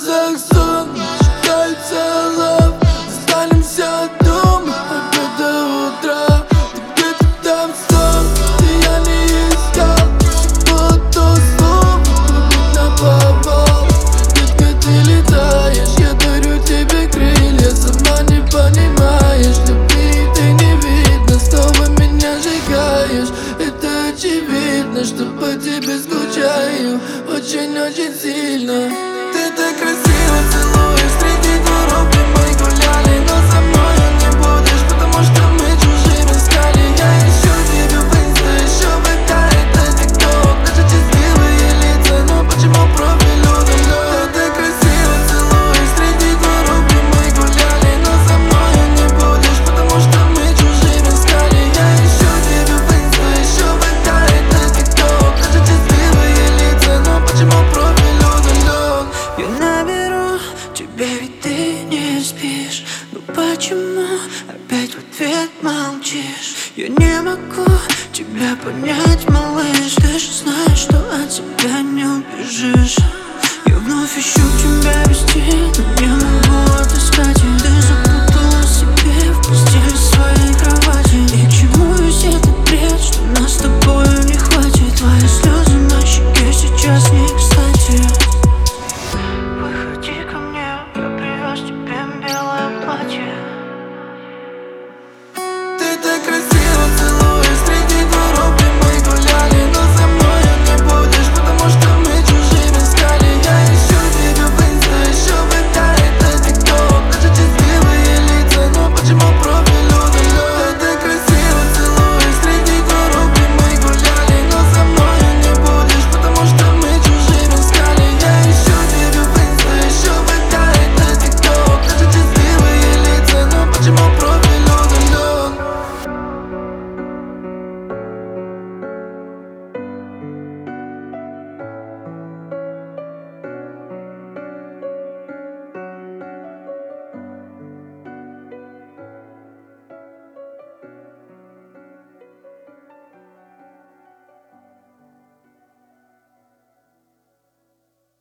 глазах сон, считается лав. Останемся дома опять до утра. Ты где-то там сон, где я не искал. Было то слово, на повал. Детка, ты летаешь, я дарю тебе крылья. Сама не понимаешь, любви ты не видно. Снова меня сжигаешь, это очевидно, что по тебе скучаю очень-очень сильно. Ты так красиво целуешь среди дворов, где мы гуляли. Но со мною не будешь, потому что мы чужими стали. Я ищу тебя в инста, еще в ВК, это тикток. Даже счастливые лица, но почему профиль удален? Ты так красиво целуешь среди дворов, где мы гуляли. Но со мною не будешь, потому что мы чужими стали. Я ищу тебя в инста, еще в ВК, это тикток. Даже счастливые лица, но почему профиль удален? Я наберу тебя, ведь ты не спишь. Но почему опять в ответ молчишь? Я не могу тебя понять, малыш. Ты же знаешь, что от тебя не убежишь. Я вновь ищу тебя без тебя.